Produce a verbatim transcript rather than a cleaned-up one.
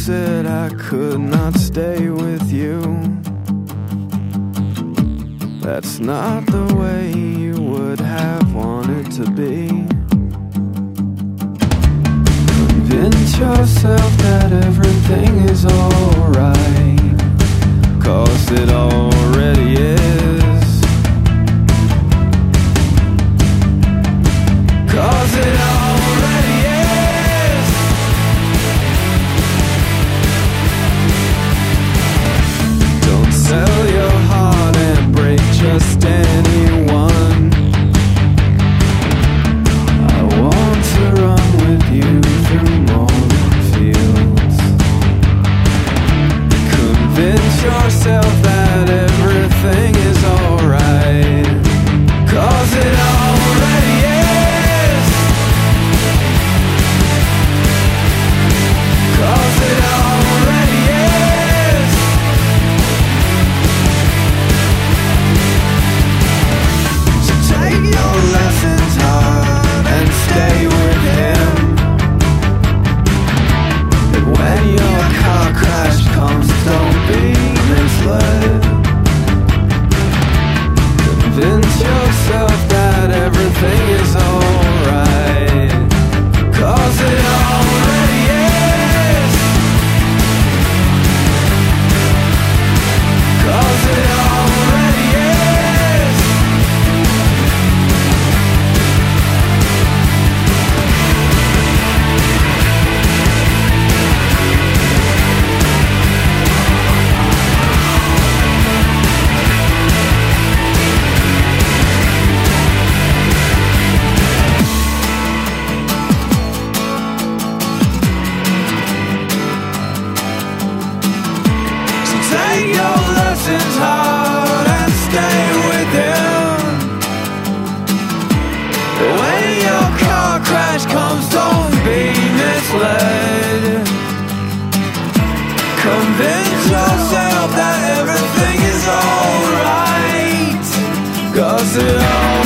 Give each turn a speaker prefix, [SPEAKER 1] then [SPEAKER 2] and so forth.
[SPEAKER 1] said I could not stay with you. That's not the way you would have wanted to be. Convince yourself that everything is alright, 'cause it already is. 'Cause it already is. Don't sell your heart and break just anyone. I want to run with you through morning fields. Convince yourself that everything is alright, 'cause it already is. 'Cause it already is. So take your lessons hard and stay with him. And when your car crash comes, don't be misled. Convince yourself that everything is alright, 'cause it already is. 'Cause it already is. So take your lessons hard and stay with him. But when your car crash comes, don't be misled. Convince yourself that everything is alright, 'cause it all